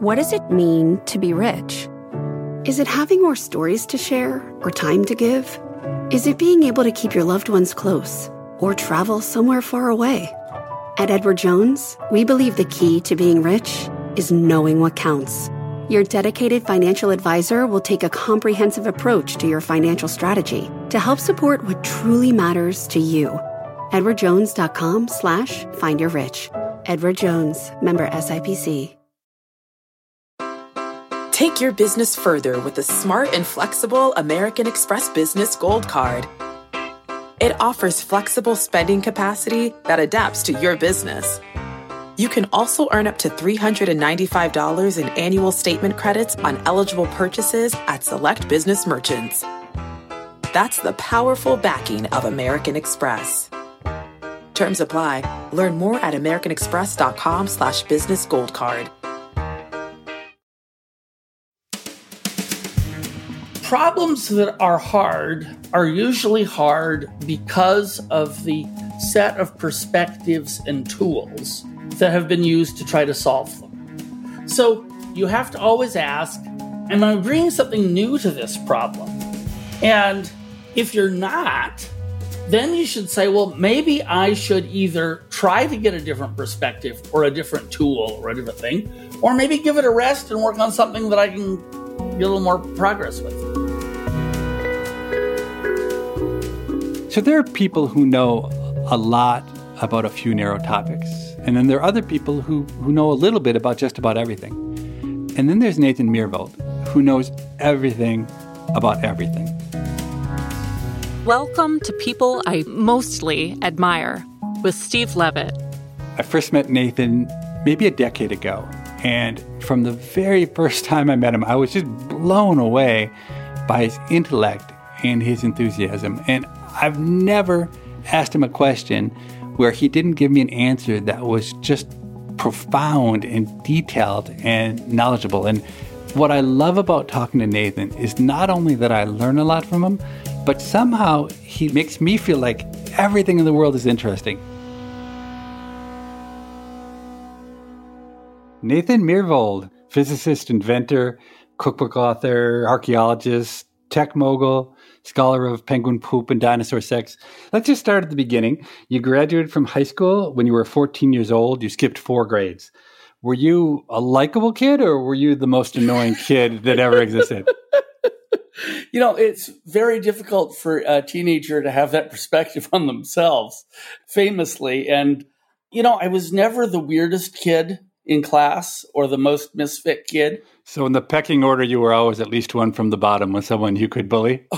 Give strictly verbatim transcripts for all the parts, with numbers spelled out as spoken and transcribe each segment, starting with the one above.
What does it mean to be rich? Is it having more stories to share or time to give? Is it being able to keep your loved ones close or travel somewhere far away? At Edward Jones, we believe the key to being rich is knowing what counts. Your dedicated financial advisor will take a comprehensive approach to your financial strategy to help support what truly matters to you. edwardjones.com slash find your rich. Edward Jones, member S I P C. Take your business further with the smart and flexible American Express Business Gold Card. It offers flexible spending capacity that adapts to your business. You can also earn up to three hundred ninety-five dollars in annual statement credits on eligible purchases at select business merchants. That's the powerful backing of American Express. Terms apply. Learn more at americanexpress.com slash business gold card. Problems that are hard are usually hard because of the set of perspectives and tools that have been used to try to solve them. So you have to always ask, am I bringing something new to this problem? And if you're not, then you should say, well, maybe I should either try to get a different perspective or a different tool or a different thing, or maybe give it a rest and work on something that I can get a little more progress with. So there are people who know a lot about a few narrow topics. And then there are other people who, who know a little bit about just about everything. And then there's Nathan Myhrvold, who knows everything about everything. Welcome to People I Mostly Admire with Steve Levitt. I first met Nathan maybe a decade ago. And from the very first time I met him, I was just blown away by his intellect and his enthusiasm. And I've never asked him a question where he didn't give me an answer that was just profound and detailed and knowledgeable. And what I love about talking to Nathan is not only that I learn a lot from him, but somehow he makes me feel like everything in the world is interesting. Nathan Myhrvold, physicist, inventor, cookbook author, archaeologist, tech mogul, scholar of penguin poop and dinosaur sex. Let's just start at the beginning. You graduated from high school when you were fourteen years old. You skipped four grades. Were you a likable kid or were you the most annoying kid that ever existed? You know, it's very difficult for a teenager to have that perspective on themselves, famously. And, you know, I was never the weirdest kid in class or the most misfit kid. So in the pecking order, you were always at least one from the bottom with someone you could bully?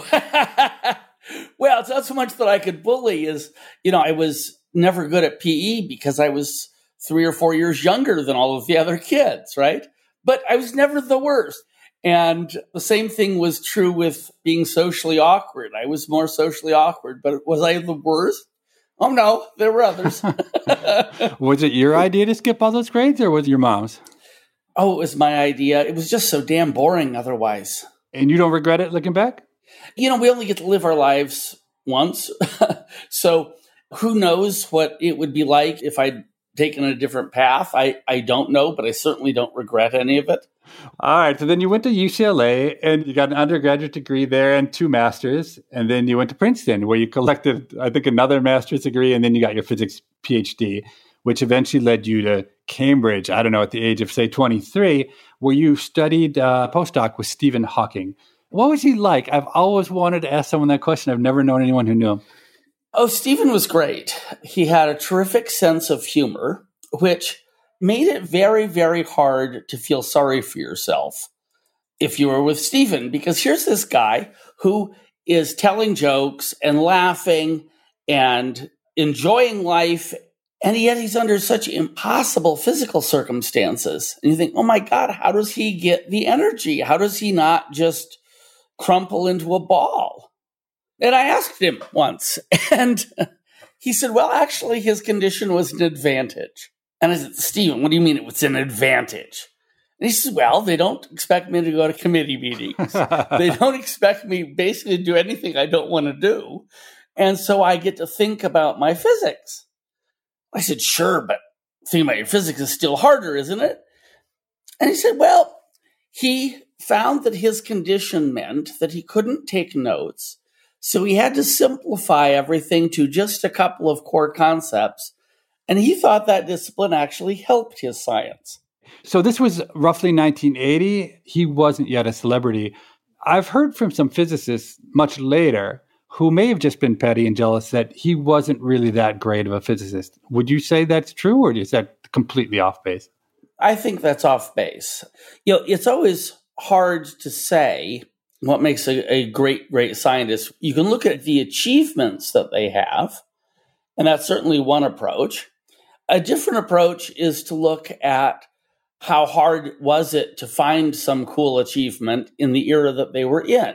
Well, it's not so much that I could bully as, you know, I was never good at P E because I was three or four years younger than all of the other kids, right? But I was never the worst. And the same thing was true with being socially awkward. I was more socially awkward, but was I the worst? Oh, no, there were others. Was it your idea to skip all those grades or was it your mom's? Oh, it was my idea. It was just so damn boring otherwise. And you don't regret it looking back? You know, we only get to live our lives once. So who knows what it would be like if I'd taken a different path. I, I don't know, but I certainly don't regret any of it. All right. So then you went to U C L A and you got an undergraduate degree there and two masters. And then you went to Princeton where you collected, I think, another master's degree. And then you got your physics PhD, which eventually led you to Cambridge, I don't know, at the age of, say, twenty-three, where you studied uh, postdoc with Stephen Hawking. What was he like? I've always wanted to ask someone that question. I've never known anyone who knew him. Oh, Stephen was great. He had a terrific sense of humor, which made it very, very hard to feel sorry for yourself if you were with Stephen, because here's this guy who is telling jokes and laughing and enjoying life, and yet he's under such impossible physical circumstances. And you think, oh my God, how does he get the energy? How does he not just crumple into a ball? And I asked him once, and he said, well, actually, his condition was an advantage. And I said, Stephen, what do you mean it was an advantage? And he says, well, they don't expect me to go to committee meetings. They don't expect me basically to do anything I don't want to do. And so I get to think about my physics. I said, sure, but thinking about your physics is still harder, isn't it? And he said, well, he found that his condition meant that he couldn't take notes. So he had to simplify everything to just a couple of core concepts. And he thought that discipline actually helped his science. So this was roughly nineteen eighty. He wasn't yet a celebrity. I've heard from some physicists much later who may have just been petty and jealous that he wasn't really that great of a physicist. Would you say that's true, or is that completely off base? I think that's off base. You know, it's always hard to say what makes a, a great, great scientist. You can look at the achievements that they have, and that's certainly one approach. A different approach is to look at how hard was it to find some cool achievement in the era that they were in.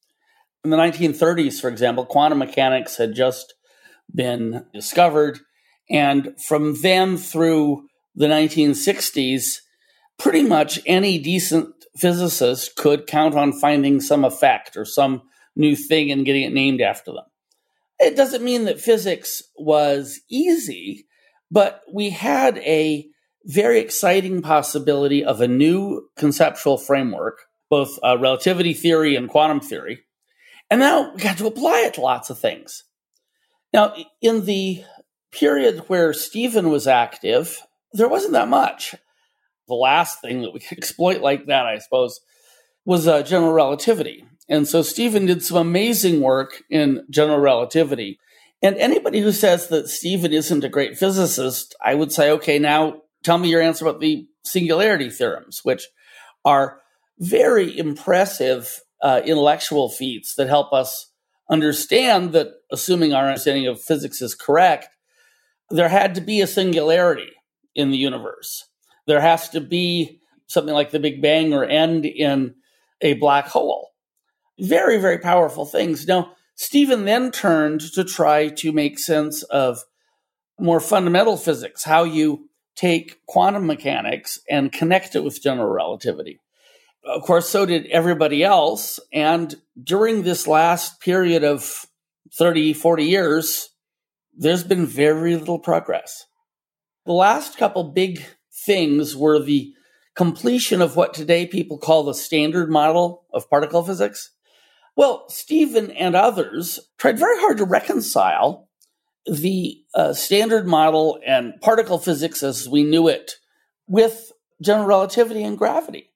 In the nineteen thirties, for example, quantum mechanics had just been discovered. And from then through the nineteen sixties, pretty much any decent physicist could count on finding some effect or some new thing and getting it named after them. It doesn't mean that physics was easy, but we had a very exciting possibility of a new conceptual framework, both uh, relativity theory and quantum theory. And now we got to apply it to lots of things. Now, in the period where Stephen was active, there wasn't that much. The last thing that we could exploit like that, I suppose, was uh, general relativity. And so Stephen did some amazing work in general relativity. And anybody who says that Stephen isn't a great physicist, I would say, okay, now tell me your answer about the singularity theorems, which are very impressive uh, intellectual feats that help us understand that, assuming our understanding of physics is correct, there had to be a singularity in the universe. There has to be something like the Big Bang or end in a black hole. Very, very powerful things. Now, Stephen then turned to try to make sense of more fundamental physics, how you take quantum mechanics and connect it with general relativity. Of course, so did everybody else. And during this last period of thirty, forty years, there's been very little progress. The last couple big things were the completion of what today people call the standard model of particle physics. Well, Stephen and others tried very hard to reconcile the uh, standard model and particle physics as we knew it with general relativity and gravity.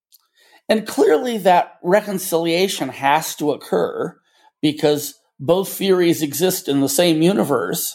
And clearly that reconciliation has to occur because both theories exist in the same universe,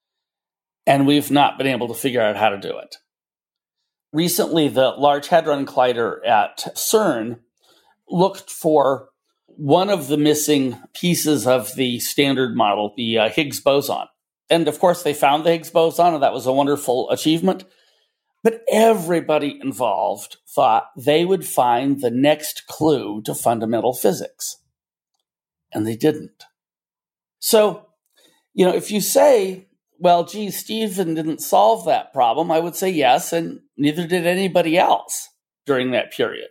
and we've not been able to figure out how to do it. Recently, the Large Hadron Collider at CERN looked for one of the missing pieces of the standard model, the uh, Higgs boson. And of course, they found the Higgs boson, and that was a wonderful achievement. But everybody involved thought they would find the next clue to fundamental physics. And they didn't. So, you know, if you say, well, gee, Stephen didn't solve that problem, I would say yes, and neither did anybody else during that period.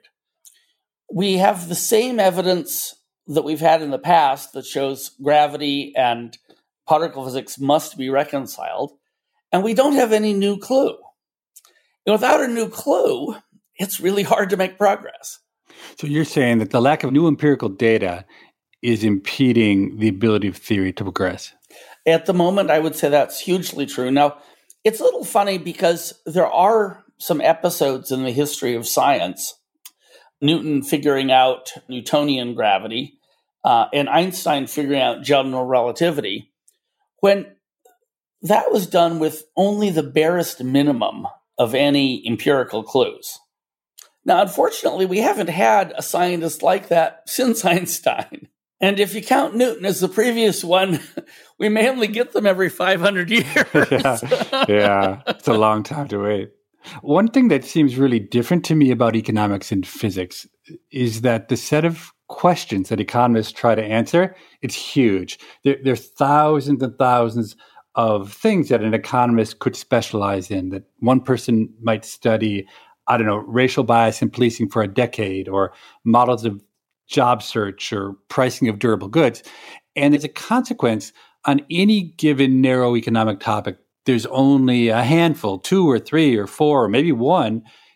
We have the same evidence that we've had in the past that shows gravity and particle physics must be reconciled, and we don't have any new clue. And without a new clue, it's really hard to make progress. So you're saying that the lack of new empirical data is impeding the ability of theory to progress? At the moment, I would say that's hugely true. Now, it's a little funny because there are some episodes in the history of science, Newton figuring out Newtonian gravity, uh, and Einstein figuring out general relativity, when that was done with only the barest minimum of any empirical clues. Now, unfortunately, we haven't had a scientist like that since Einstein. And if you count Newton as the previous one, we may only get them every five hundred years. yeah. yeah, it's a long time to wait. One thing that seems really different to me about economics and physics is that the set of questions that economists try to answer, it's huge. There, there's thousands and thousands of things that an economist could specialize in, that one person might study, I don't know, racial bias in policing for a decade, or models of job search or pricing of durable goods. And as a consequence, on any given narrow economic topic, there's only a handful, two or three or four, or maybe one,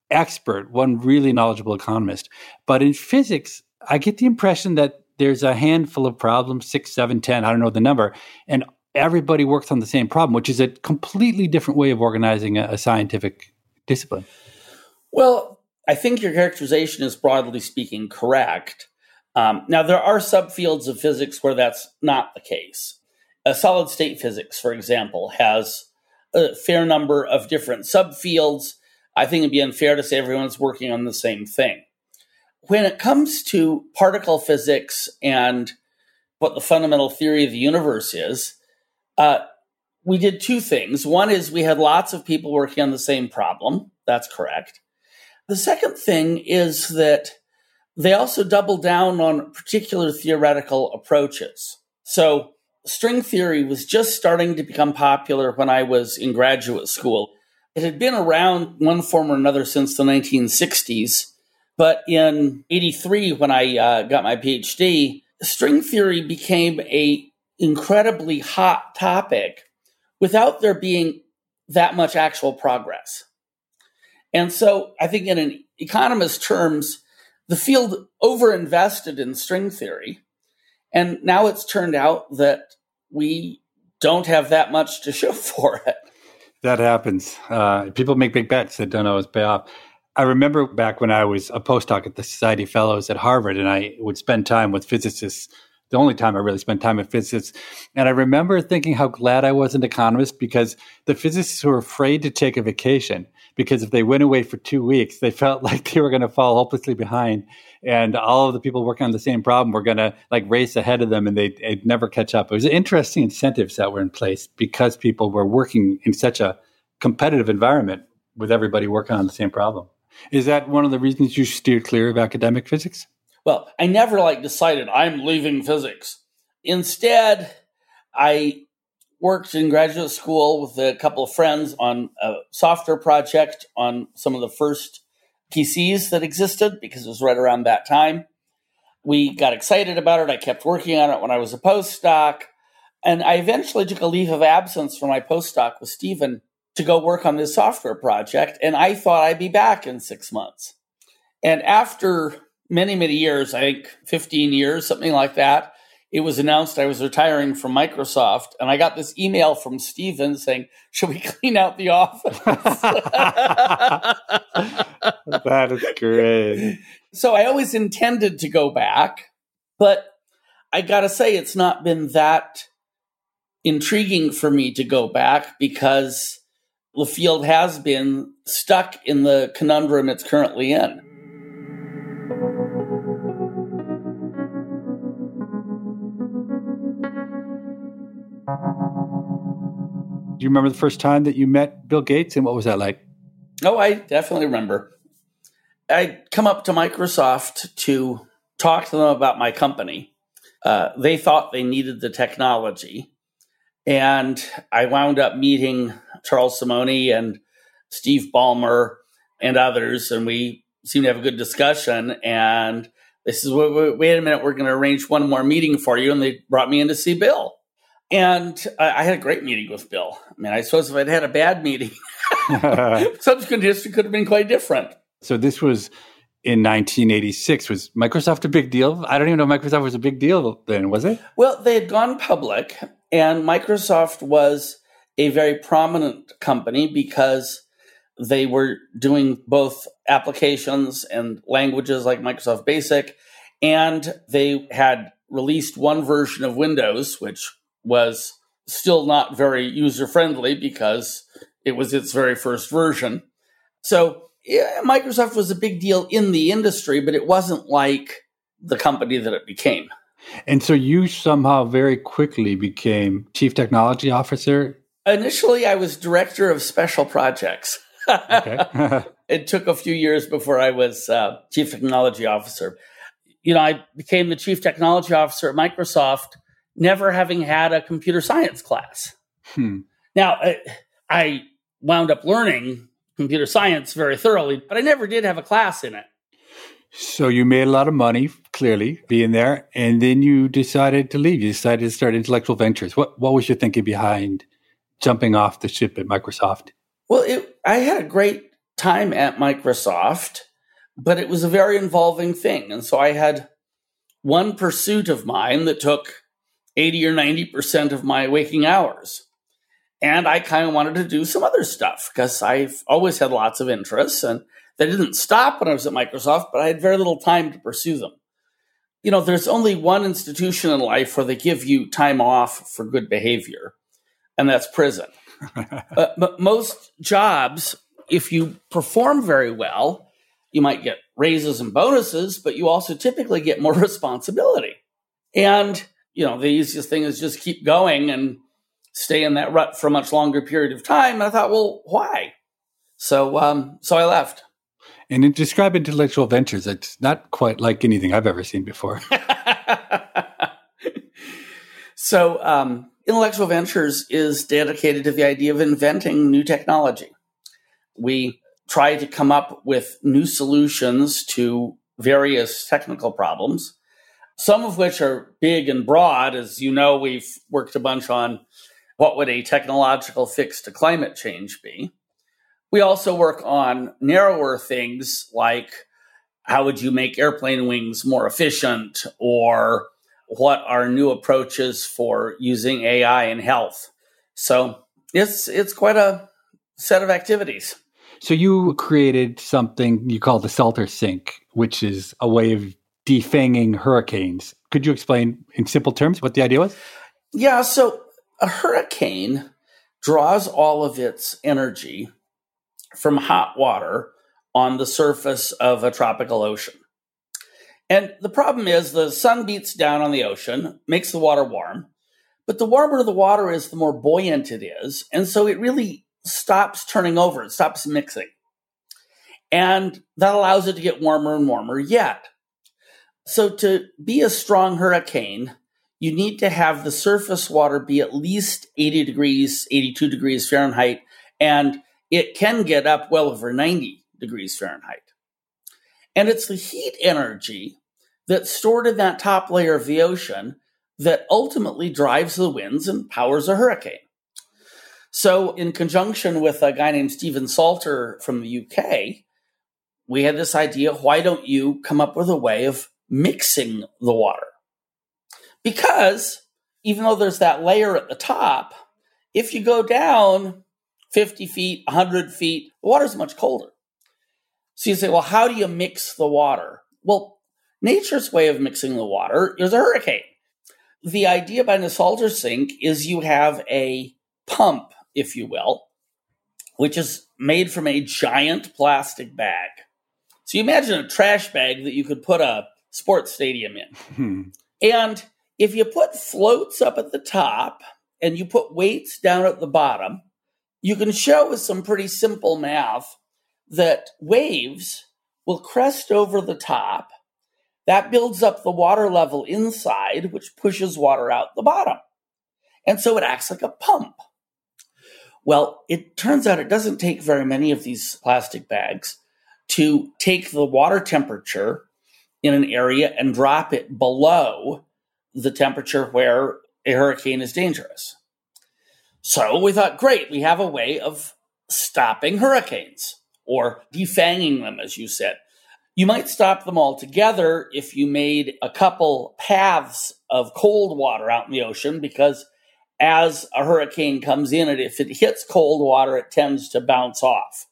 expert, one really knowledgeable economist. But in physics, I get the impression that there's a handful of problems, six, seven, ten, I don't know the number, and everybody works on the same problem, which is a completely different way of organizing a, a scientific discipline. Well, I think your characterization is, broadly speaking, correct. Um, now, there are subfields of physics where that's not the case. Uh, solid state physics, for example, has a fair number of different subfields. I think it'd be unfair to say everyone's working on the same thing. When it comes to particle physics and what the fundamental theory of the universe is, uh, we did two things. One is we had lots of people working on the same problem. That's correct. The second thing is that they also doubled down on particular theoretical approaches. So string theory was just starting to become popular when I was in graduate school. It had been around one form or another since the nineteen sixties. But in eighty-three, when I uh, got my PhD, string theory became a incredibly hot topic without there being that much actual progress. And so I think in an economist terms, the field overinvested in string theory. And now it's turned out that we don't have that much to show for it. That happens. Uh, people make big bets that don't always pay off. I remember back when I was a postdoc at the Society Fellows at Harvard, and I would spend time with physicists, the only time I really spent time with physicists. And I remember thinking how glad I was an economist, because the physicists were afraid to take a vacation, because if they went away for two weeks, they felt like they were going to fall hopelessly behind. And all of the people working on the same problem were going to like race ahead of them, and they'd, they'd never catch up. It was interesting incentives that were in place because people were working in such a competitive environment with everybody working on the same problem. Is that one of the reasons you steered clear of academic physics? Well, I never like decided I'm leaving physics. Instead, I worked in graduate school with a couple of friends on a software project on some of the first P Cs that existed, because it was right around that time. We got excited about it. I kept working on it when I was a postdoc. And I eventually took a leave of absence from my postdoc with Stephen to go work on this software project. And I thought I'd be back in six months. And after many, many years, I think fifteen years, something like that, it was announced I was retiring from Microsoft. And I got this email from Stephen saying, should we clean out the office? That is great. So I always intended to go back, but I got to say it's not been that intriguing for me to go back, because the field has been stuck in the conundrum it's currently in. Do you remember the first time that you met Bill Gates, and what was that like? Oh, I definitely remember. I'd come up to Microsoft to talk to them about my company. Uh, they thought they needed the technology. And I wound up meeting Charles Simonyi and Steve Ballmer and others, and we seemed to have a good discussion. And they said, wait, wait, wait a minute, we're going to arrange one more meeting for you. And they brought me in to see Bill. And I, I had a great meeting with Bill. I mean, I suppose if I'd had a bad meeting, subsequent history could have been quite different. So this was in nineteen eighty-six. Was Microsoft a big deal? I don't even know if Microsoft was a big deal then, was it? Well, they had gone public, and Microsoft was a very prominent company because they were doing both applications and languages like Microsoft Basic, and they had released one version of Windows, which was still not very user-friendly because it was its very first version. So yeah, Microsoft was a big deal in the industry, but it wasn't like the company that it became. And so you somehow very quickly became Chief Technology Officer? Initially, I was Director of Special Projects. Okay. It took a few years before I was uh, Chief Technology Officer. You know, I became the Chief Technology Officer at Microsoft, never having had a computer science class. Hmm. Now, I, I wound up learning computer science very thoroughly, but I never did have a class in it. So you made a lot of money, clearly, being there, and then you decided to leave. You decided to start Intellectual Ventures. What what was your thinking behind jumping off the ship at Microsoft? Well, it, I had a great time at Microsoft, but it was a very involving thing. And so I had one pursuit of mine that took eighty or ninety percent of my waking hours. And I kind of wanted to do some other stuff because I've always had lots of interests, and they didn't stop when I was at Microsoft, but I had very little time to pursue them. You know, there's only one institution in life where they give you time off for good behavior, and that's prison. uh, but most jobs, if you perform very well, you might get raises and bonuses, but you also typically get more responsibility. And, you know, the easiest thing is just keep going and stay in that rut for a much longer period of time. And I thought, well, why? So, um, so I left. And in describe intellectual ventures, it's not quite like anything I've ever seen before. so, um, intellectual ventures is dedicated to the idea of inventing new technology. We try to come up with new solutions to various technical problems, some of which are big and broad. As you know, we've worked a bunch on what would a technological fix to climate change be. We also work on narrower things like how would you make airplane wings more efficient, or what are new approaches for using A I in health. So it's it's quite a set of activities. So you created something you call the Salter Sink, which is a way of defanging hurricanes. Could you explain in simple terms what the idea was? Yeah, so a hurricane draws all of its energy from hot water on the surface of a tropical ocean. And the problem is the sun beats down on the ocean, makes the water warm, but the warmer the water is, the more buoyant it is. And so it really stops turning over, it stops mixing. And that allows it to get warmer and warmer yet. So to be a strong hurricane, you need to have the surface water be at least eighty degrees, eighty-two degrees Fahrenheit, and it can get up well over ninety degrees Fahrenheit. And it's the heat energy that's stored in that top layer of the ocean that ultimately drives the winds and powers a hurricane. So in conjunction with a guy named Stephen Salter from the U K, we had this idea, why don't you come up with a way of mixing the water? Because even though there's that layer at the top, if you go down fifty feet, one hundred feet, the water's much colder. So you say, well, how do you mix the water? Well, nature's way of mixing the water is a hurricane. The idea behind the Salter Sink is you have a pump, if you will, which is made from a giant plastic bag. So you imagine a trash bag that you could put a sports stadium in. Hmm. And if you put floats up at the top and you put weights down at the bottom, you can show with some pretty simple math that waves will crest over the top. That builds up the water level inside, which pushes water out the bottom. And so it acts like a pump. Well, it turns out it doesn't take very many of these plastic bags to take the water temperature in an area and drop it below the temperature where a hurricane is dangerous. So we thought, great, we have a way of stopping hurricanes or defanging them, as you said. You might stop them altogether if you made a couple paths of cold water out in the ocean, because as a hurricane comes in, and if it hits cold water, it tends to bounce off.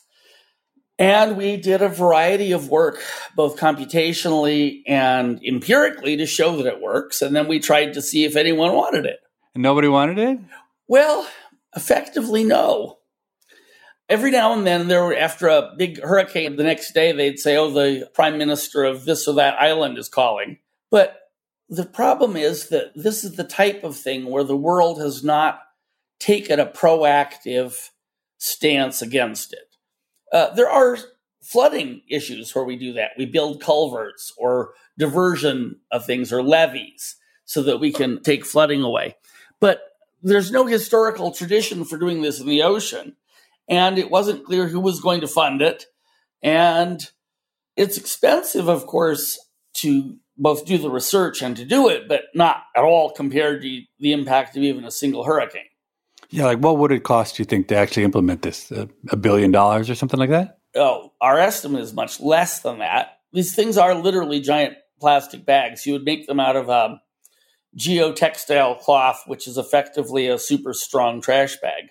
And we did a variety of work, both computationally and empirically, to show that it works. And then we tried to see if anyone wanted it. And nobody wanted it? Well, effectively, no. Every now and then, there were, after a big hurricane, the next day they'd say, oh, the prime minister of this or that island is calling. But the problem is that this is the type of thing where the world has not taken a proactive stance against it. Uh, there are flooding issues where we do that. We build culverts or diversion of things or levees so that we can take flooding away. But there's no historical tradition for doing this in the ocean. And it wasn't clear who was going to fund it. And it's expensive, of course, to both do the research and to do it, but not at all compared to the impact of even a single hurricane. Yeah, like what would it cost, you think, to actually implement this? A, a billion dollars or something like that? Oh, our estimate is much less than that. These things are literally giant plastic bags. You would make them out of um, geotextile cloth, which is effectively a super strong trash bag.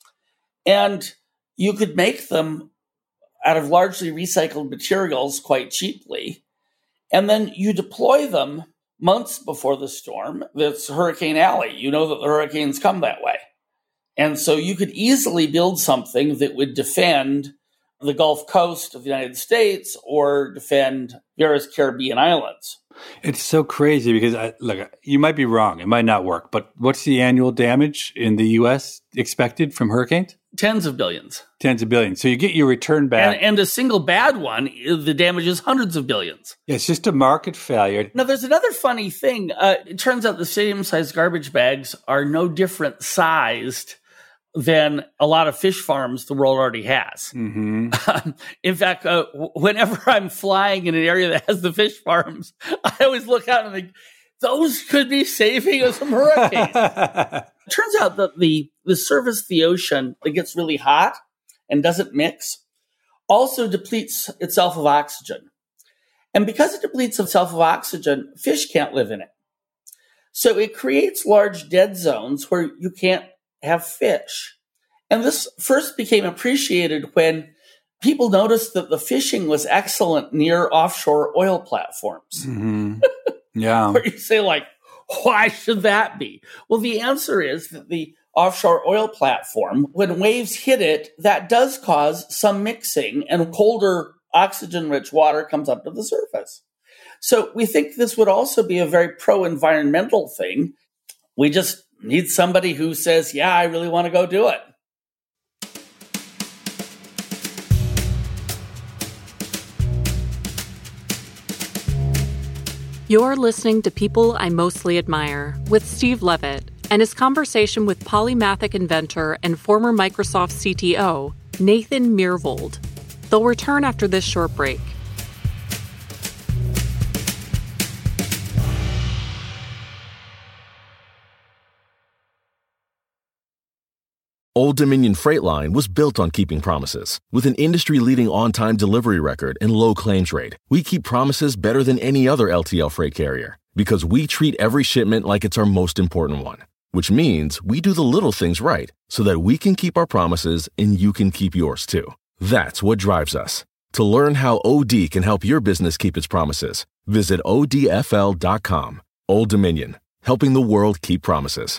And you could make them out of largely recycled materials quite cheaply. And then you deploy them months before the storm. That's Hurricane Alley. You know that the hurricanes come that way. And so you could easily build something that would defend the Gulf Coast of the United States or defend various Caribbean islands. It's so crazy because, I, look, you might be wrong. It might not work. But what's the annual damage in the U S expected from hurricanes? Tens of billions. Tens of billions. So you get your return back. And, and a single bad one, the damage is hundreds of billions. Yeah, it's just a market failure. Now, there's another funny thing. Uh, it turns out the stadium-sized garbage bags are no different sized than a lot of fish farms the world already has. Mm-hmm. In fact, uh, whenever I'm flying in an area that has the fish farms, I always look out and think, those could be saving us from hurricanes. It turns out that the, the surface of the ocean that gets really hot and doesn't mix also depletes itself of oxygen. And because it depletes itself of oxygen, fish can't live in it. So it creates large dead zones where you can't have fish. And this first became appreciated when people noticed that the fishing was excellent near offshore oil platforms. Mm-hmm. Yeah. Where you say, like, why should that be? Well, the answer is that the offshore oil platform, when waves hit it, that does cause some mixing and colder oxygen-rich water comes up to the surface. So we think this would also be a very pro-environmental thing. We just need somebody who says, yeah, I really want to go do it. You're listening to People I Mostly Admire with Steve Levitt and his conversation with polymathic inventor and former Microsoft C T O, Nathan Myhrvold. They'll return after this short break. Old Dominion Freight Line was built on keeping promises. With an industry-leading on-time delivery record and low claims rate, we keep promises better than any other L T L freight carrier because we treat every shipment like it's our most important one, which means we do the little things right so that we can keep our promises and you can keep yours too. That's what drives us. To learn how O D can help your business keep its promises, visit O D F L dot com. Old Dominion, helping the world keep promises.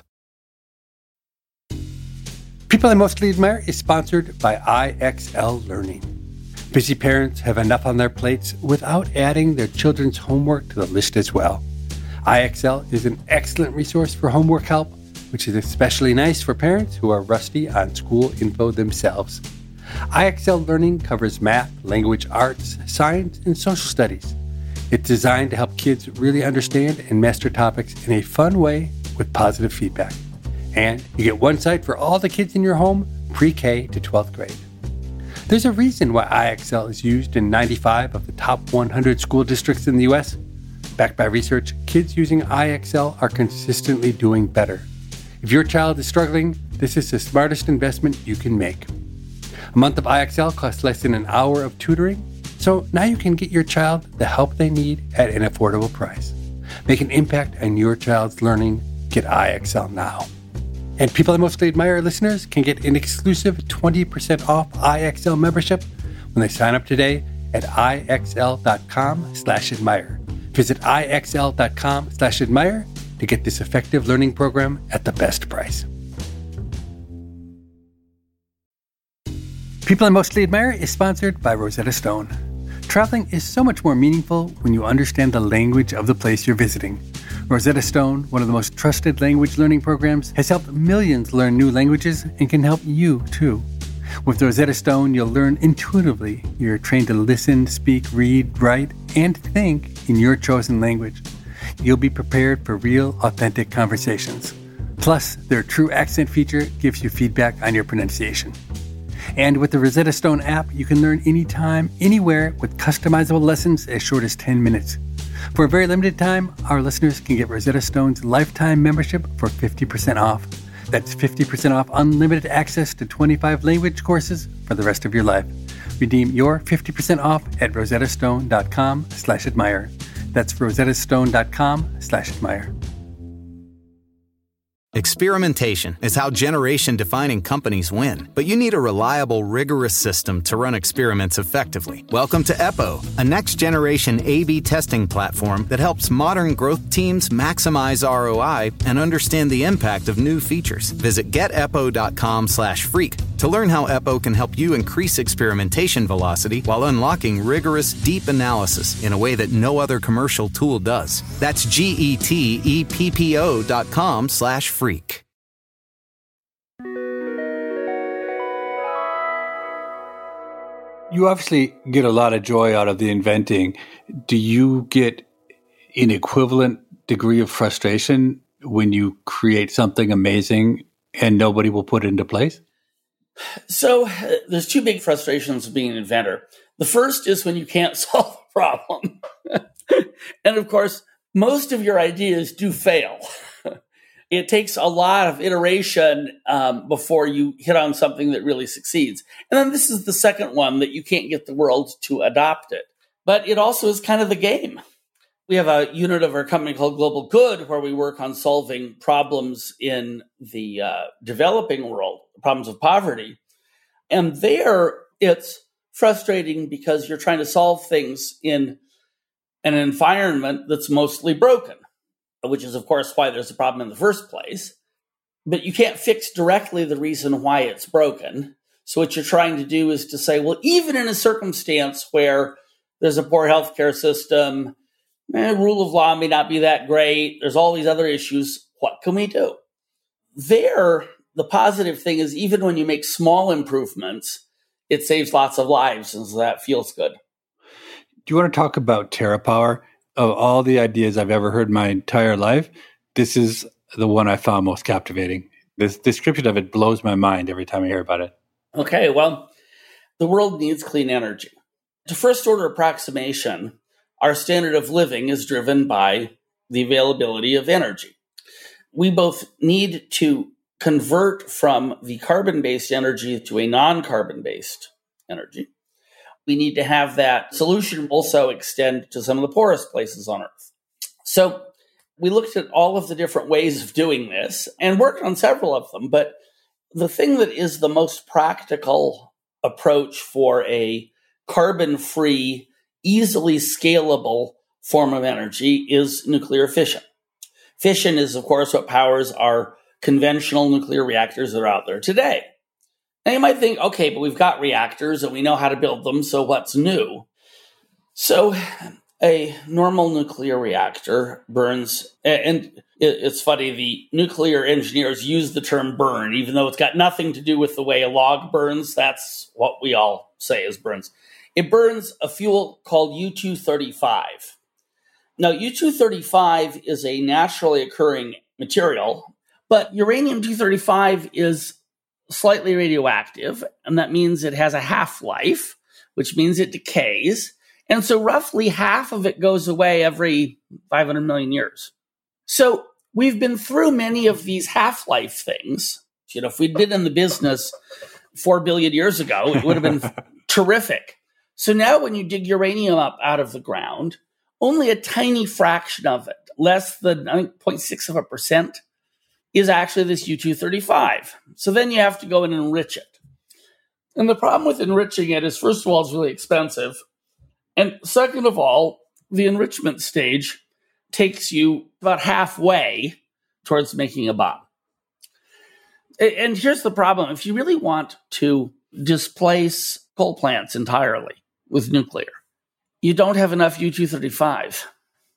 People I Mostly Admire is sponsored by I X L Learning. Busy parents have enough on their plates without adding their children's homework to the list as well. I X L is an excellent resource for homework help, which is especially nice for parents who are rusty on school info themselves. I X L Learning covers math, language arts, science, and social studies. It's designed to help kids really understand and master topics in a fun way with positive feedback. And you get one site for all the kids in your home, pre-K to twelfth grade. There's a reason why I X L is used in ninety-five of the top one hundred school districts in the U S. Backed by research, kids using I X L are consistently doing better. If your child is struggling, this is the smartest investment you can make. A month of I X L costs less than an hour of tutoring, so now you can get your child the help they need at an affordable price. Make an impact on your child's learning. Get I X L now. And People I Mostly Admire listeners can get an exclusive twenty percent off I X L membership when they sign up today at IXL.com slash admire. Visit IXL.com slash admire to get this effective learning program at the best price. People I Mostly Admire is sponsored by Rosetta Stone. Traveling is so much more meaningful when you understand the language of the place you're visiting. Rosetta Stone, one of the most trusted language learning programs, has helped millions learn new languages and can help you too. With Rosetta Stone, you'll learn intuitively. You're trained to listen, speak, read, write, and think in your chosen language. You'll be prepared for real, authentic conversations. Plus, their True Accent feature gives you feedback on your pronunciation. And with the Rosetta Stone app, you can learn anytime, anywhere with customizable lessons as short as ten minutes. For a very limited time, our listeners can get Rosetta Stone's lifetime membership for fifty percent off. That's fifty percent off unlimited access to twenty-five language courses for the rest of your life. Redeem your fifty percent off at rosettastone.com slash admire. That's rosettastone.com slash admire. Experimentation is how generation-defining companies win. But you need a reliable, rigorous system to run experiments effectively. Welcome to Eppo, a next-generation A B testing platform that helps modern growth teams maximize R O I and understand the impact of new features. Visit geteppo.com slash freak to learn how Eppo can help you increase experimentation velocity while unlocking rigorous, deep analysis in a way that no other commercial tool does. That's G-E-T-E-P-P-O dot com slash freak. Freak. You obviously get a lot of joy out of the inventing. Do you get an equivalent degree of frustration when you create something amazing and nobody will put it into place? So uh, there's two big frustrations of being an inventor. The first is when you can't solve a problem. And of course, most of your ideas do fail. It takes a lot of iteration um, before you hit on something that really succeeds. And then this is the second one, that you can't get the world to adopt it. But it also is kind of the game. We have a unit of our company called Global Good, where we work on solving problems in the uh, developing world, problems of poverty. And there, it's frustrating because you're trying to solve things in an environment that's mostly broken, which is, of course, why there's a problem in the first place. But you can't fix directly the reason why it's broken. So what you're trying to do is to say, well, even in a circumstance where there's a poor healthcare system, eh, rule of law may not be that great, there's all these other issues, what can we do? There, the positive thing is even when you make small improvements, it saves lots of lives, and so that feels good. Do you want to talk about TerraPower? Of all the ideas I've ever heard in my entire life, this is the one I found most captivating. This description of it blows my mind every time I hear about it. Okay, well, the world needs clean energy. To first order approximation, our standard of living is driven by the availability of energy. We both need to convert from the carbon-based energy to a non-carbon-based energy. We need to have that solution also extend to some of the poorest places on Earth. So we looked at all of the different ways of doing this and worked on several of them. But the thing that is the most practical approach for a carbon-free, easily scalable form of energy is nuclear fission. Fission is, of course, what powers our conventional nuclear reactors that are out there today. Now you might think, okay, but we've got reactors and we know how to build them, so what's new? So a normal nuclear reactor burns, and it's funny, the nuclear engineers use the term burn, even though it's got nothing to do with the way a log burns. That's what we all say is burns. It burns a fuel called U two thirty-five. Now, U two thirty-five is a naturally occurring material, but uranium two thirty-five is slightly radioactive, and that means it has a half-life, which means it decays. And so roughly half of it goes away every five hundred million years. So we've been through many of these half-life things. You know, if we'd been in the business four billion years ago, it would have been terrific. So now when you dig uranium up out of the ground, only a tiny fraction of it, less than, I think, zero point six of a percent, is actually this U two thirty-five. So then you have to go and enrich it. And the problem with enriching it is, first of all, it's really expensive. And second of all, the enrichment stage takes you about halfway towards making a bomb. And here's the problem. If you really want to displace coal plants entirely with nuclear, you don't have enough U two thirty-five.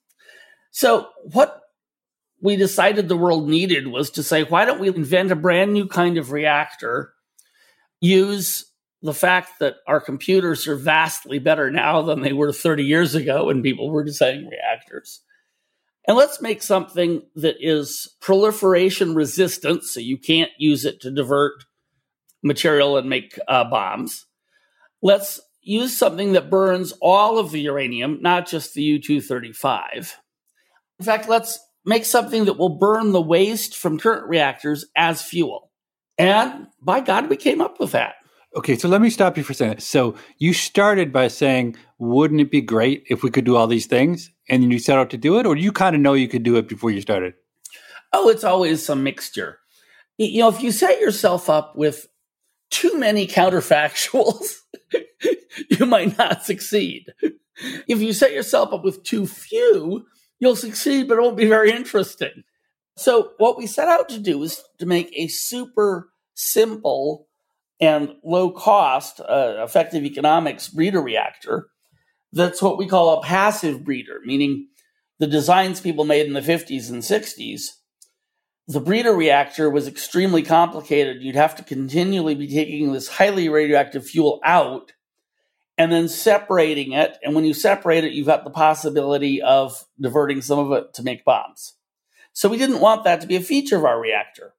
So what we decided the world needed was to say, why don't we invent a brand new kind of reactor, use the fact that our computers are vastly better now than they were thirty years ago when people were designing reactors. And let's make something that is proliferation resistant, so you can't use it to divert material and make uh, bombs. Let's use something that burns all of the uranium, not just the U two thirty-five. In fact, let's make something that will burn the waste from current reactors as fuel. And by God, we came up with that. Okay, so let me stop you for a second. So you started by saying, wouldn't it be great if we could do all these things? And then you set out to do it? Or you kind of know you could do it before you started? Oh, it's always some mixture. You know, if you set yourself up with too many counterfactuals, you might not succeed. If you set yourself up with too few, you'll succeed, but it won't be very interesting. So what we set out to do is to make a super simple and low-cost, uh, effective economics breeder reactor. That's what we call a passive breeder, meaning the designs people made in the fifties and sixties. The breeder reactor was extremely complicated. You'd have to continually be taking this highly radioactive fuel out and then separating it. And when you separate it, you've got the possibility of diverting some of it to make bombs. So we didn't want that to be a feature of our reactor.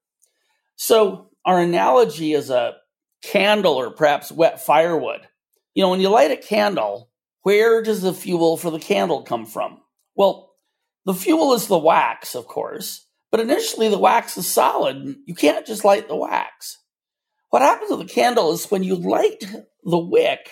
So our analogy is a candle or perhaps wet firewood. You know, when you light a candle, where does the fuel for the candle come from? Well, the fuel is the wax, of course, but initially the wax is solid. You can't just light the wax. What happens with the candle is when you light the wick,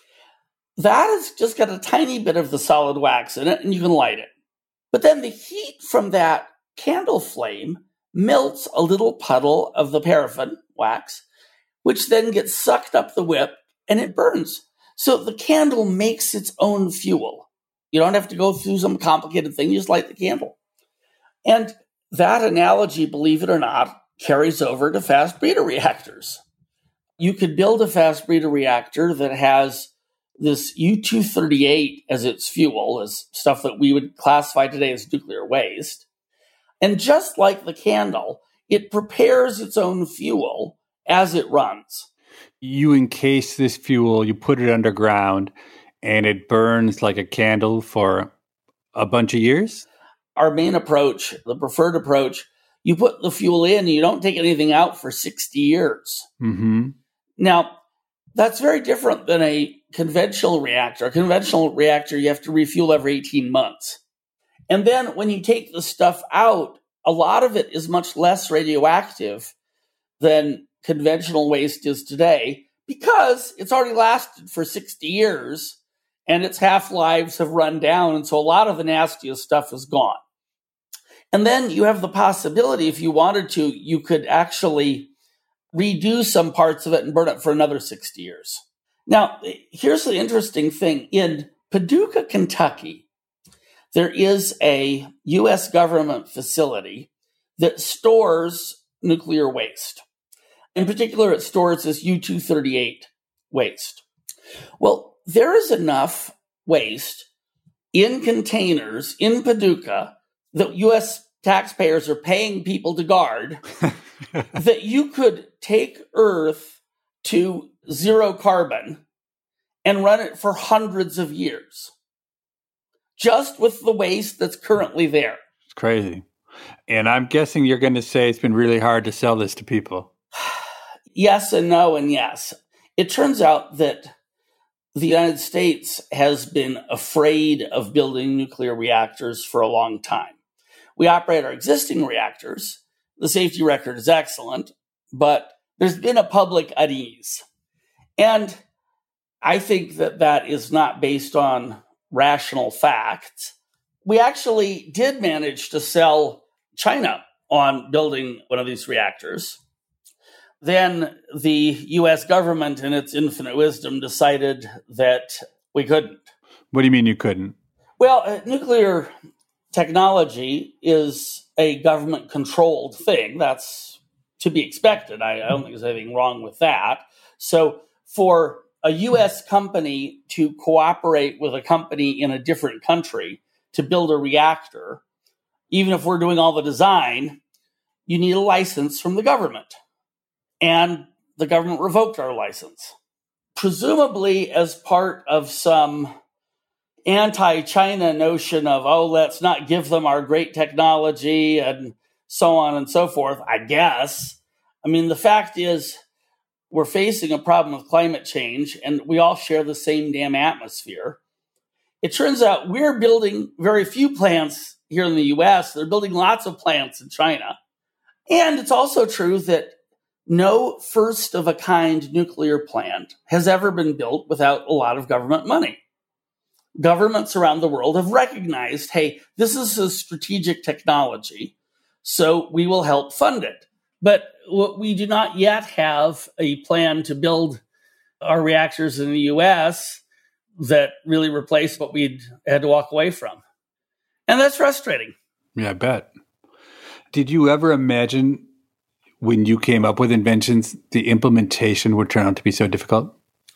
that has just got a tiny bit of the solid wax in it, and you can light it. But then the heat from that candle flame melts a little puddle of the paraffin wax, which then gets sucked up the wick, and it burns. So the candle makes its own fuel. You don't have to go through some complicated thing. You just light the candle. And that analogy, believe it or not, carries over to fast breeder reactors. You could build a fast breeder reactor that has this U two thirty-eight as its fuel, as stuff that we would classify today as nuclear waste. And just like the candle, it prepares its own fuel as it runs. You encase this fuel, you put it underground, and it burns like a candle for a bunch of years? Our main approach, the preferred approach, you put the fuel in and you don't take anything out for sixty years. Mm-hmm. Now, that's very different than a conventional reactor. A conventional reactor, you have to refuel every eighteen months. And then when you take the stuff out, a lot of it is much less radioactive than conventional waste is today because it's already lasted for sixty years and its half-lives have run down. And so a lot of the nastiest stuff is gone. And then you have the possibility, if you wanted to, you could actually redo some parts of it and burn it for another sixty years. Now, here's the interesting thing. In Paducah, Kentucky, there is a U S government facility that stores nuclear waste. In particular, it stores this U two thirty-eight waste. Well, there is enough waste in containers in Paducah that U S taxpayers are paying people to guard that you could take Earth to zero carbon and run it for hundreds of years just with the waste that's currently there. It's crazy. And I'm guessing you're going to say it's been really hard to sell this to people. Yes and no and yes. It turns out that the United States has been afraid of building nuclear reactors for a long time. We operate our existing reactors. The safety record is excellent, but there's been a public unease. And I think that that is not based on rational facts. We actually did manage to sell China on building one of these reactors. Then the U S government, in its infinite wisdom, decided that we couldn't. What do you mean you couldn't? Well, uh, nuclear technology is a government-controlled thing. That's to be expected. I, I don't think there's anything wrong with that. So for a U S company to cooperate with a company in a different country to build a reactor, even if we're doing all the design, you need a license from the government. And the government revoked our license, presumably as part of some anti-China notion of, oh, let's not give them our great technology and so on and so forth, I guess. I mean, the fact is we're facing a problem of climate change and we all share the same damn atmosphere. It turns out we're building very few plants here in the U S. They're building lots of plants in China. And it's also true that no first-of-a-kind nuclear plant has ever been built without a lot of government money. Governments around the world have recognized, hey, this is a strategic technology, so we will help fund it. But we do not yet have a plan to build our reactors in the U S that really replace what we'd had to walk away from. And that's frustrating. Yeah, I bet. Did you ever imagine when you came up with inventions, the implementation would turn out to be so difficult?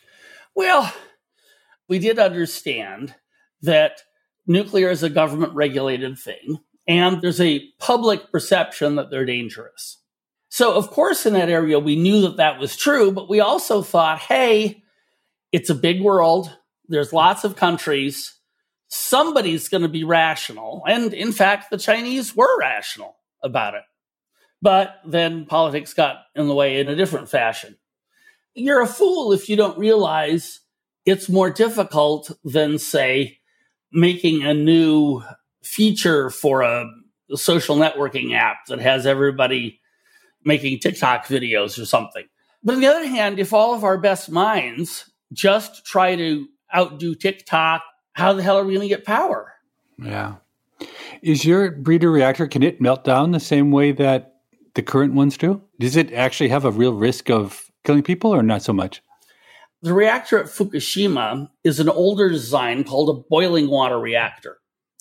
Well, we did understand that nuclear is a government-regulated thing, and there's a public perception that they're dangerous. So, of course, in that area, we knew that that was true, but we also thought, hey, it's a big world. There's lots of countries. Somebody's going to be rational. And in fact, the Chinese were rational about it. But then politics got in the way in a different fashion. You're a fool if you don't realize it's more difficult than, say, making a new feature for a social networking app that has everybody making TikTok videos or something. But on the other hand, if all of our best minds just try to outdo TikTok, how the hell are we going to get power? Yeah. Is your breeder reactor, can it melt down the same way that the current ones do? Does it actually have a real risk of killing people or not so much? The reactor at Fukushima is an older design called a boiling water reactor.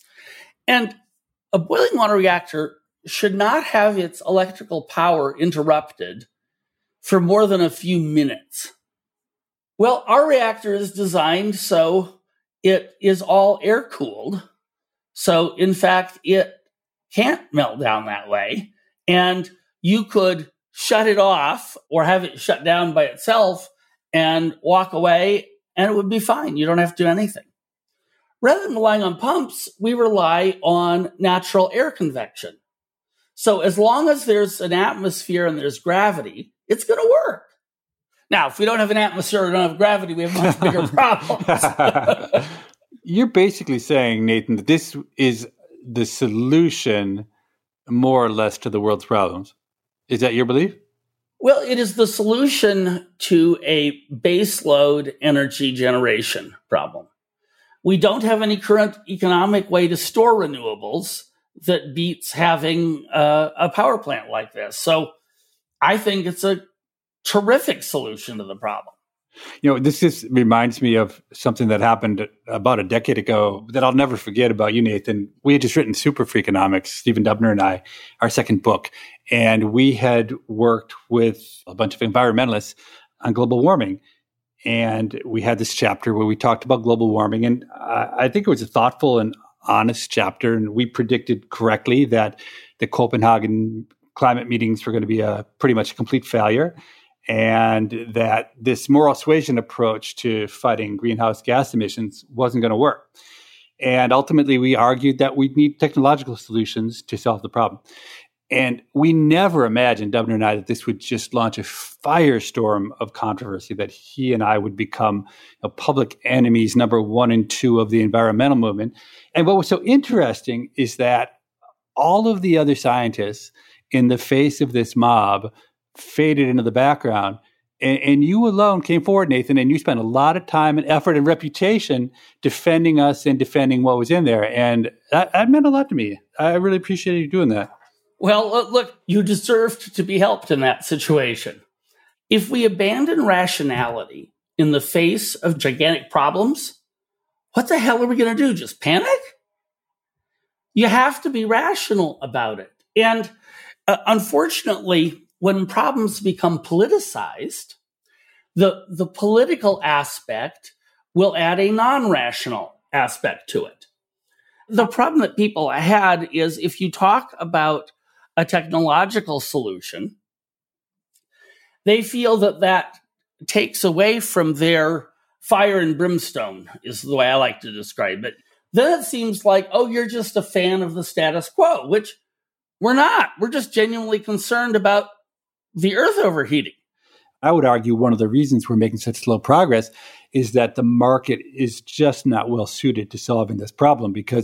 And a boiling water reactor should not have its electrical power interrupted for more than a few minutes. Well, our reactor is designed so it is all air-cooled. So, in fact, it can't melt down that way. And you could shut it off or have it shut down by itself and walk away, and it would be fine. You don't have to do anything. Rather than relying on pumps, we rely on natural air convection. So as long as there's an atmosphere and there's gravity, it's going to work. Now, if we don't have an atmosphere or don't have gravity, we have much bigger problems. You're basically saying, Nathan, that this is the solution more or less to the world's problems. Is that your belief? Well, it is the solution to a baseload energy generation problem. We don't have any current economic way to store renewables that beats having a, a power plant like this. So I think it's a terrific solution to the problem. You know, this just reminds me of something that happened about a decade ago that I'll never forget about you, Nathan. We had just written Super Freakonomics, Stephen Dubner and I, our second book, and we had worked with a bunch of environmentalists on global warming. And we had this chapter where we talked about global warming, and I, I think it was a thoughtful and honest chapter, and we predicted correctly that the Copenhagen climate meetings were going to be a pretty much a complete failure, and that this moral suasion approach to fighting greenhouse gas emissions wasn't going to work. And ultimately, we argued that we need technological solutions to solve the problem. And we never imagined, Dubner and I, that this would just launch a firestorm of controversy, that he and I would become you know, public enemies number one and two of the environmental movement. And what was so interesting is that all of the other scientists in the face of this mob faded into the background. And, and you alone came forward, Nathan, and you spent a lot of time and effort and reputation defending us and defending what was in there. And that, that meant a lot to me. I really appreciated you doing that. Well, look, you deserved to be helped in that situation. If we abandon rationality in the face of gigantic problems, what the hell are we going to do? Just panic? You have to be rational about it. And uh, unfortunately, when problems become politicized, the, the political aspect will add a non-rational aspect to it. The problem that people had is if you talk about a technological solution, they feel that that takes away from their fire and brimstone, is the way I like to describe it. Then it seems like, oh, you're just a fan of the status quo, which we're not. We're just genuinely concerned about the Earth overheating. I would argue one of the reasons we're making such slow progress is that the market is just not well suited to solving this problem, because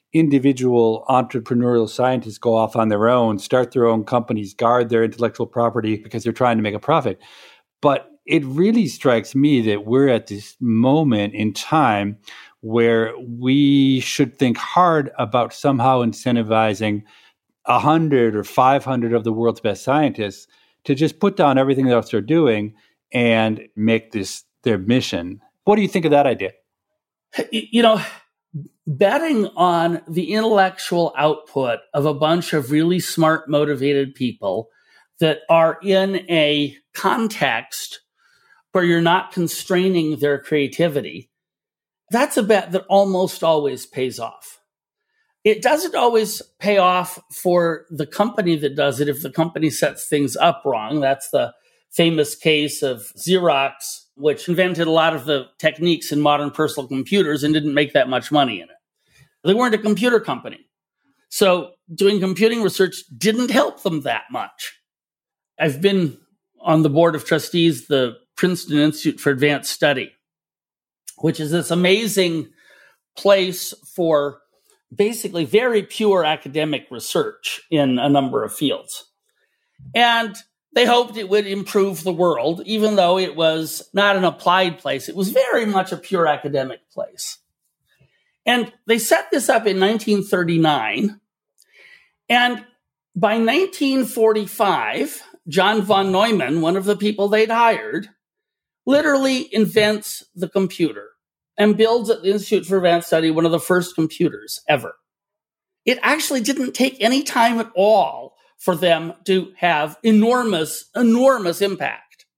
individual entrepreneurial scientists go off on their own, start their own companies, guard their intellectual property because they're trying to make a profit. But it really strikes me that we're at this moment in time where we should think hard about somehow incentivizing one hundred or five hundred of the world's best scientists to just put down everything else they're doing and make this their mission. What do you think of that idea? You know, betting on the intellectual output of a bunch of really smart, motivated people that are in a context where you're not constraining their creativity, that's a bet that almost always pays off. It doesn't always pay off for the company that does it if the company sets things up wrong. That's the famous case of Xerox, which invented a lot of the techniques in modern personal computers and didn't make that much money in it. They weren't a computer company. So doing computing research didn't help them that much. I've been on the board of trustees, the Princeton Institute for Advanced Study, which is this amazing place for basically very pure academic research in a number of fields. And they hoped it would improve the world, even though it was not an applied place. It was very much a pure academic place. And they set this up in nineteen thirty-nine. And by nineteen forty-five, John von Neumann, one of the people they'd hired, literally invents the computer and builds at the Institute for Advanced Study one of the first computers ever. It actually didn't take any time at all for them to have enormous, enormous impact.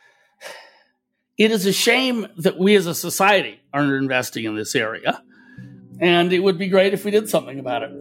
It is a shame that we as a society aren't investing in this area, and it would be great if we did something about it.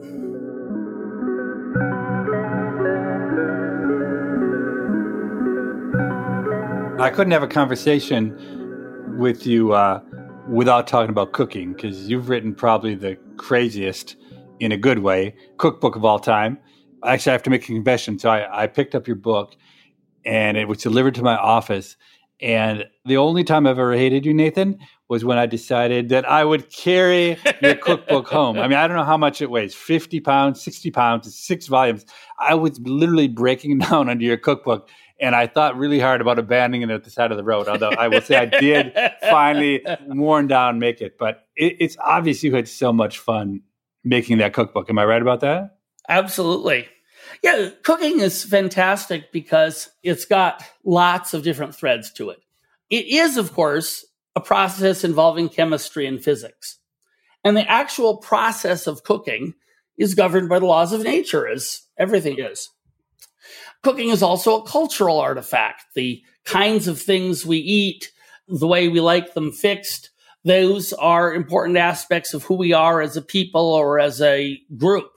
I couldn't have a conversation with you uh, without talking about cooking, because you've written probably the craziest, in a good way, cookbook of all time. Actually, I have to make a confession. So I, I picked up your book, and it was delivered to my office. And the only time I've ever hated you, Nathan, was when I decided that I would carry your cookbook home. I mean, I don't know how much it weighs, fifty pounds, sixty pounds, it's six volumes. I was literally breaking down under your cookbook. And I thought really hard about abandoning it at the side of the road, although I will say I did finally, worn down, make it. But it, it's obvious you had so much fun making that cookbook. Am I right about that? Absolutely. Yeah, cooking is fantastic because it's got lots of different threads to it. It is, of course, a process involving chemistry and physics. And the actual process of cooking is governed by the laws of nature, as everything is. Cooking is also a cultural artifact. The kinds of things we eat, the way we like them fixed, those are important aspects of who we are as a people or as a group.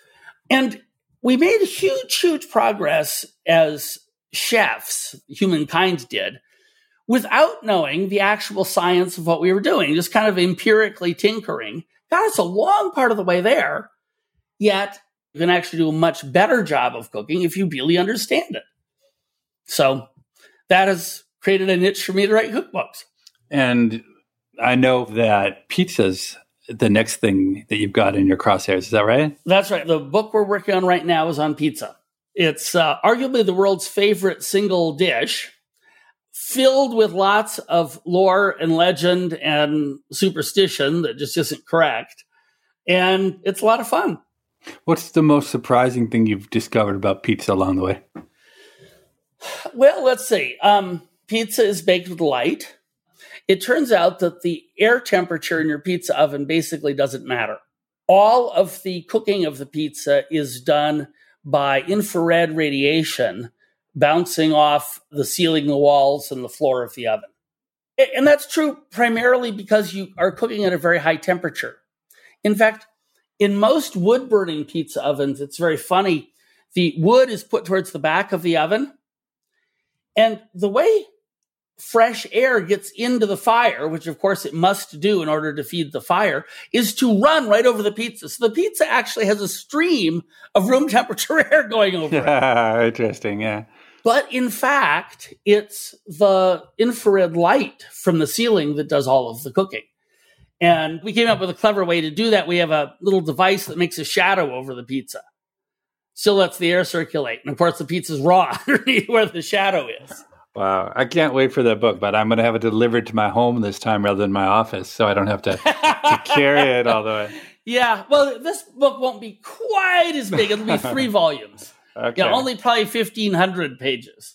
And we made huge, huge progress as chefs, humankind did, without knowing the actual science of what we were doing, just kind of empirically tinkering. Got us a long part of the way there, yet you can actually do a much better job of cooking if you really understand it. So that has created a niche for me to write cookbooks. And I know that pizza's the next thing that you've got in your crosshairs. Is that right? That's right. The book we're working on right now is on pizza. It's uh, arguably the world's favorite single dish, filled with lots of lore and legend and superstition that just isn't correct. And it's a lot of fun. What's the most surprising thing you've discovered about pizza along the way? Well, let's see. Um, pizza is baked with light. It turns out that the air temperature in your pizza oven basically doesn't matter. All of the cooking of the pizza is done by infrared radiation bouncing off the ceiling, the walls, and the floor of the oven. And that's true primarily because you are cooking at a very high temperature. In fact, in most wood-burning pizza ovens, it's very funny. The wood is put towards the back of the oven, and the way fresh air gets into the fire, which of course it must do in order to feed the fire, is to run right over the pizza. So the pizza actually has a stream of room temperature air going over it. Interesting, yeah. But in fact, it's the infrared light from the ceiling that does all of the cooking. And we came up with a clever way to do that. We have a little device that makes a shadow over the pizza. Still lets the air circulate. And of course, the pizza's raw underneath where the shadow is. Wow. I can't wait for that book, but I'm going to have it delivered to my home this time rather than my office, so I don't have to, to carry it all the way. Yeah. Well, this book won't be quite as big. It'll be three volumes. Okay. Yeah, only probably fifteen hundred pages.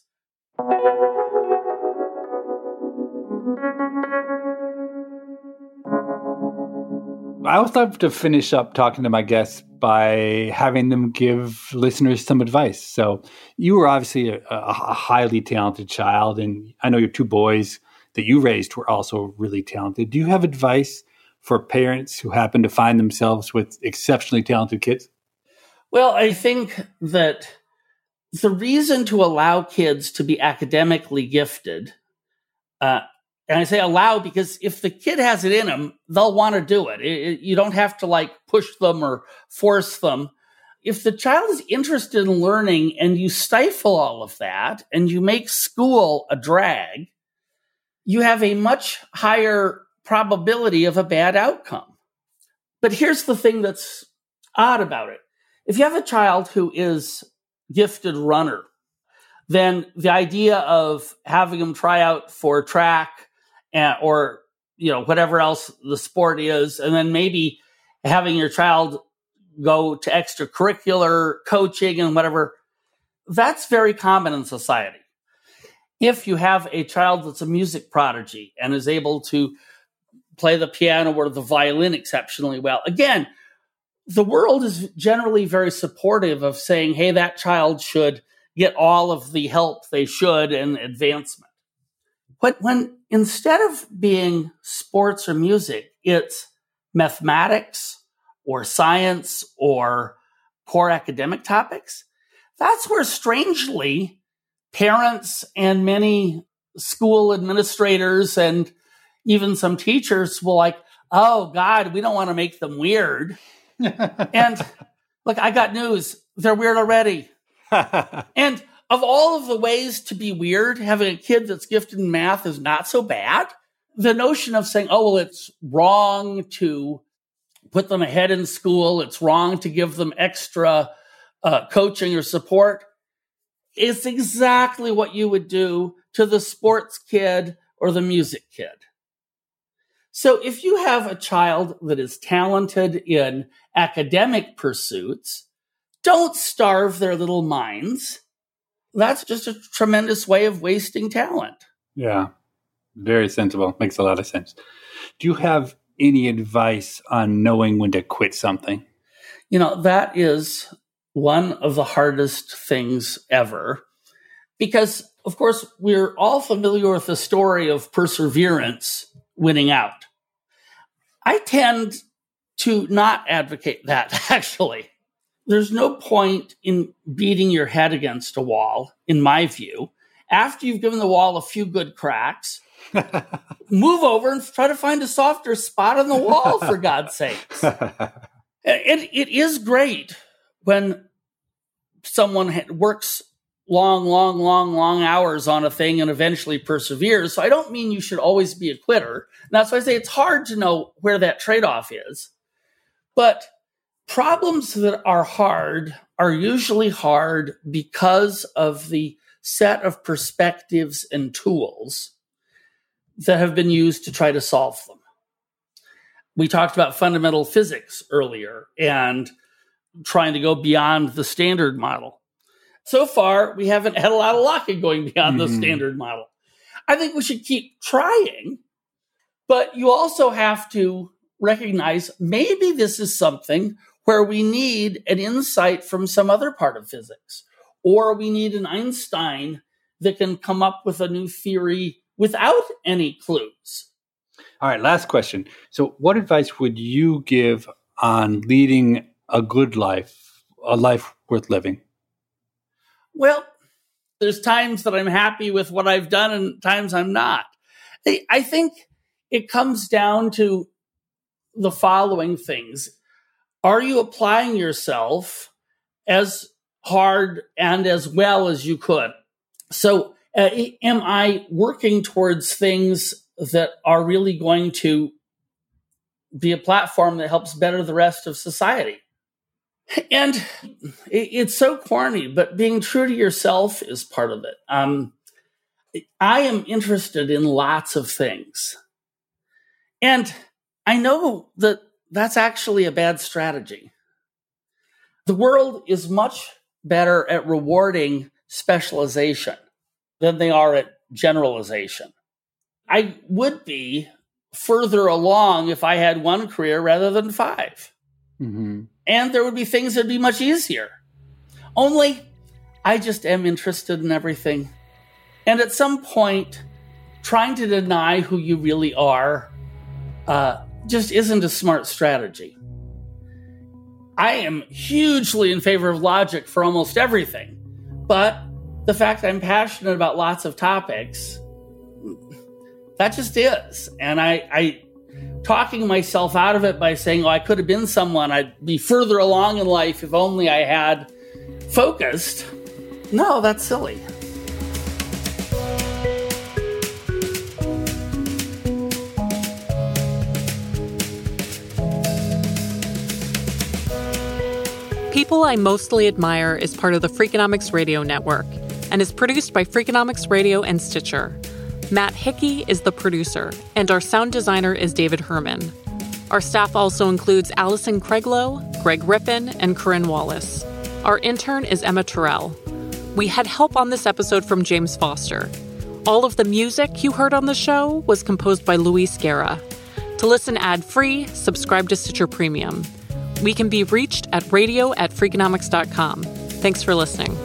I always love to finish up talking to my guests by having them give listeners some advice. So you were obviously a, a highly talented child, and I know your two boys that you raised were also really talented. Do you have advice for parents who happen to find themselves with exceptionally talented kids? Well, I think that the reason to allow kids to be academically gifted, uh, and I say allow because if the kid has it in them, they'll want to do it. It, it. You don't have to like push them or force them. If the child is interested in learning and you stifle all of that and you make school a drag, you have a much higher probability of a bad outcome. But here's the thing that's odd about it. If you have a child who is gifted runner, then the idea of having them try out for track and, or, you know, whatever else the sport is, and then maybe having your child go to extracurricular coaching and whatever, that's very common in society. If you have a child that's a music prodigy and is able to play the piano or the violin exceptionally well, again, the world is generally very supportive of saying, hey, that child should get all of the help they should and advancement. But when instead of being sports or music, it's mathematics or science or core academic topics, that's where strangely parents and many school administrators and even some teachers will like, oh God, we don't want to make them weird. And look, I got news. They're weird already. And of all of the ways to be weird, having a kid that's gifted in math is not so bad. The notion of saying, oh, well, it's wrong to put them ahead in school, it's wrong to give them extra uh, coaching or support, is exactly what you would do to the sports kid or the music kid. So if you have a child that is talented in academic pursuits, don't starve their little minds. That's just a tremendous way of wasting talent. Yeah, very sensible. Makes a lot of sense. Do you have any advice on knowing when to quit something? You know, that is one of the hardest things ever. Because, of course, we're all familiar with the story of perseverance winning out. I tend to not advocate that, actually. There's no point in beating your head against a wall, in my view. After you've given the wall a few good cracks, move over and try to find a softer spot on the wall, for God's sakes. It, it is great when someone works long, long, long, long hours on a thing and eventually perseveres. So I don't mean you should always be a quitter. And that's why I say it's hard to know where that trade-off is. But problems that are hard are usually hard because of the set of perspectives and tools that have been used to try to solve them. We talked about fundamental physics earlier and trying to go beyond the standard model. So far, we haven't had a lot of luck in going beyond mm-hmm. the standard model. I think we should keep trying, but you also have to recognize maybe this is something where we need an insight from some other part of physics, or we need an Einstein that can come up with a new theory without any clues. All right, last question. So what advice would you give on leading a good life, a life worth living? Well, there's times that I'm happy with what I've done and times I'm not. I think it comes down to the following things. Are you applying yourself as hard and as well as you could? So uh, am I working towards things that are really going to be a platform that helps better the rest of society. And it, it's so corny, but being true to yourself is part of it. Um, I am interested in lots of things. And I know that that's actually a bad strategy. The world is much better at rewarding specialization than they are at generalization. I would be further along if I had one career rather than five. Mm-hmm. And there would be things that would be much easier. Only I just am interested in everything. And at some point, trying to deny who you really are uh, just isn't a smart strategy. I am hugely in favor of logic for almost everything. But the fact I'm passionate about lots of topics, that just is. And I, I talking myself out of it by saying, oh, I could have been someone, I'd be further along in life if only I had focused. No, that's silly. People I Mostly Admire is part of the Freakonomics Radio Network and is produced by Freakonomics Radio and Stitcher. Matt Hickey is the producer, and our sound designer is David Herman. Our staff also includes Allison Craiglow, Greg Rippin, and Corinne Wallace. Our intern is Emma Terrell. We had help on this episode from James Foster. All of the music you heard on the show was composed by Luis Guerra. To listen ad-free, subscribe to Stitcher Premium. We can be reached at radio at freakonomics dot com. Thanks for listening.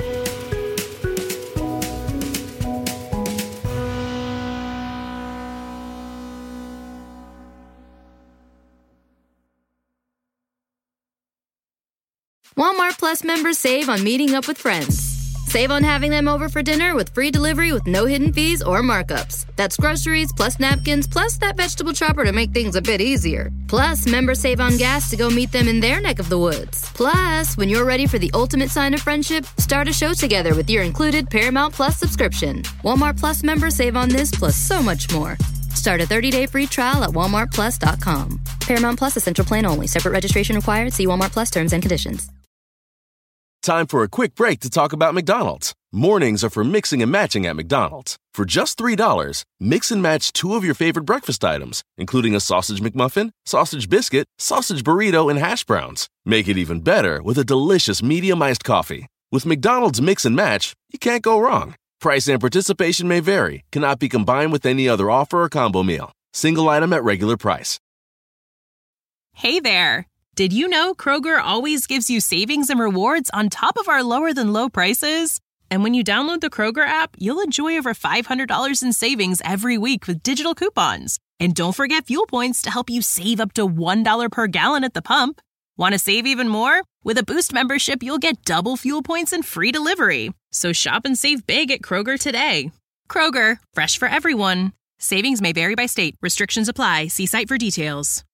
Walmart Plus members save on meeting up with friends. Save on having them over for dinner with free delivery with no hidden fees or markups. That's groceries, plus napkins, plus that vegetable chopper to make things a bit easier. Plus, members save on gas to go meet them in their neck of the woods. Plus, when you're ready for the ultimate sign of friendship, start a show together with your included Paramount Plus subscription. Walmart Plus members save on this plus so much more. Start a thirty-day free trial at walmart plus dot com. Paramount Plus Essential Plan only. Separate registration required. See Walmart Plus terms and conditions. Time for a quick break to talk about McDonald's. Mornings are for mixing and matching at McDonald's. For just three dollars, mix and match two of your favorite breakfast items, including a sausage McMuffin, sausage biscuit, sausage burrito, and hash browns. Make it even better with a delicious medium iced coffee. With McDonald's Mix and Match, you can't go wrong. Price and participation may vary, cannot be combined with any other offer or combo meal. Single item at regular price. Hey there. Did you know Kroger always gives you savings and rewards on top of our lower-than-low prices? And when you download the Kroger app, you'll enjoy over five hundred dollars in savings every week with digital coupons. And don't forget fuel points to help you save up to one dollar per gallon at the pump. Want to save even more? With a Boost membership, you'll get double fuel points and free delivery. So shop and save big at Kroger today. Kroger, fresh for everyone. Savings may vary by state. Restrictions apply. See site for details.